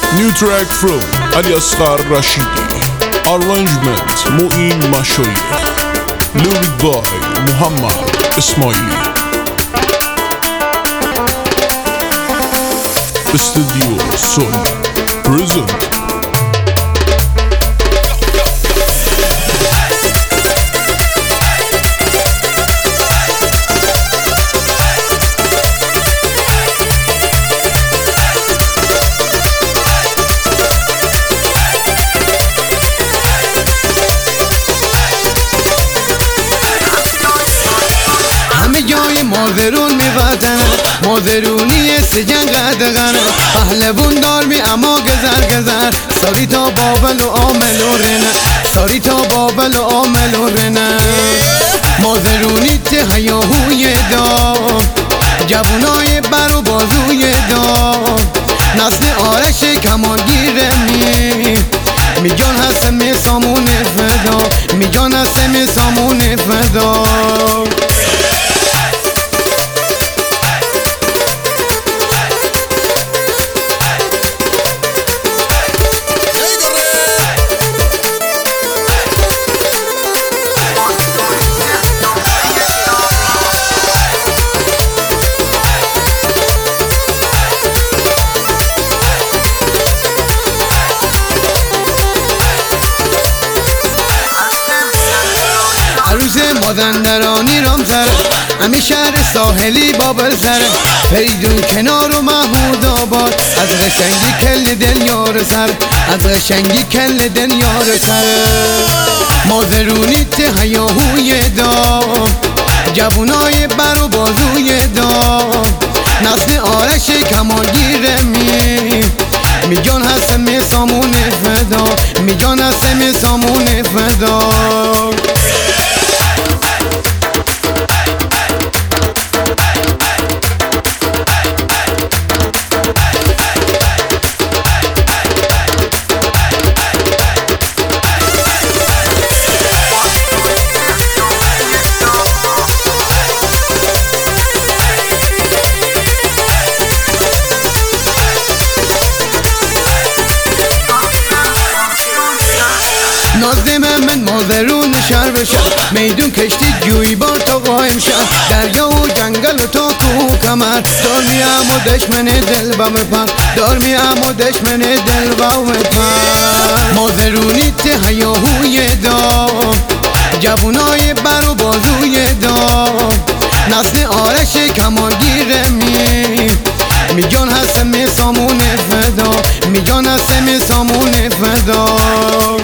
New track from Ali Asghar Rashidi. Arrangement Mu'in Mashayikh. Lyric by Muhammad Ismaili. Studio Sol Present. مادرون میوزنه مادرونی سجن قدغنه پهلوون دار می اما گذر ساری تا بابل و عامل و رنه ساری تا بابل و عامل و رنه مادرونی ته هیاهوی دام جوانای بر و بازوی دام نسل آرش کمانگیره میگان هستم می سامون فدا میگان هستم می سامون فدا عروس مازندرانی رام سره همی شهر ساحلی بابل سره فریدون کنار و محمود آباد از قشنگی کل دل یار سر از قشنگی کل دل یار سر مادرونی ته هیاهوی دام جوانای بر و بازوی دام نسل آرش کمانگیره میگان هستم می سامون فدا میگان هستم می سامون فدا نازده من مادرون شهر بشن میدون کشتی جوی بار تا قایم شن دریا و جنگل و تا کوه کمر دار میم و دشمن دل با مپن دار میم و دشمن دل با مپن مادرونی ته هیاهوی دام جوانای بر و بازوی دام نسل آرش کمانگیره میگان هستم می سامون فدا میگان هستم می سامون فدا